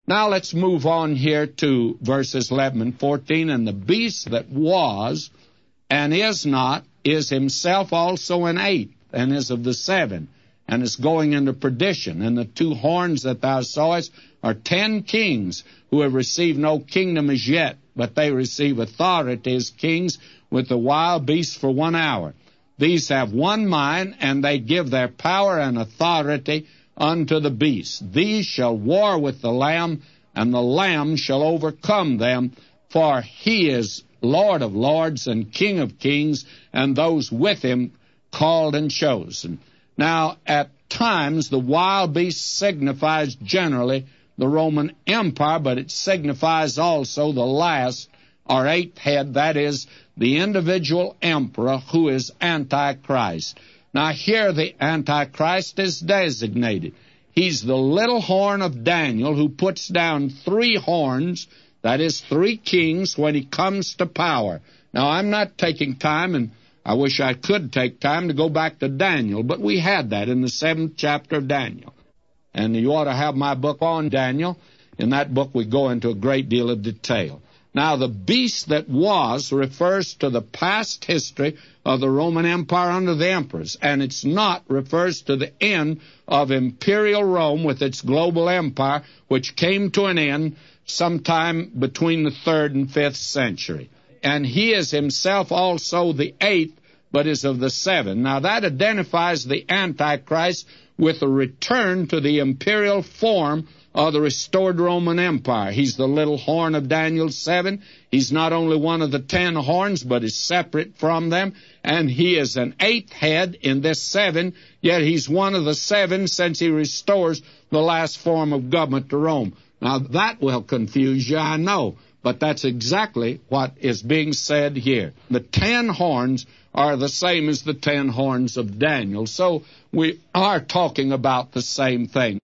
Now let's move on here to verses 11 and 14. And the beast that was and is not is himself also an eighth, and is of the seven, and is going into perdition. And the two horns that thou sawest are 10 kings, who have received no kingdom as yet, but they receive authority as kings with the wild beasts for 1 hour. These have one mind, and they give their power and authority unto the beast. These shall war with the Lamb, and the Lamb shall overcome them, for he is Lord of lords and King of kings, and those with him called and chosen. Now, at times, the wild beast signifies generally the Roman Empire, but it signifies also the last or eighth head, that is, the individual emperor who is Antichrist. Now, here the Antichrist is designated. He's the little horn of Daniel who puts down 3 horns, that is, 3 kings, when he comes to power. Now, I'm not taking time, and I wish I could take time to go back to Daniel, but we had that in the 7th chapter of Daniel. And you ought to have my book on Daniel. In that book, we go into a great deal of detail. Now, the beast that was refers to the past history of the Roman Empire under the emperors, and it's not refers to the end of imperial Rome with its global empire, which came to an end sometime between the 3rd and 5th century. And he is himself also the 8th, but is of the 7. Now, that identifies the Antichrist with a return to the imperial form of the restored Roman Empire. He's the little horn of Daniel 7. He's not only one of the 10 horns, but is separate from them. And he is an 8th head in this 7, yet he's one of the 7 since he restores the last form of government to Rome. Now, that will confuse you, I know, but that's exactly what is being said here. The 10 horns are the same as the 10 horns of Daniel, so we are talking about the same thing.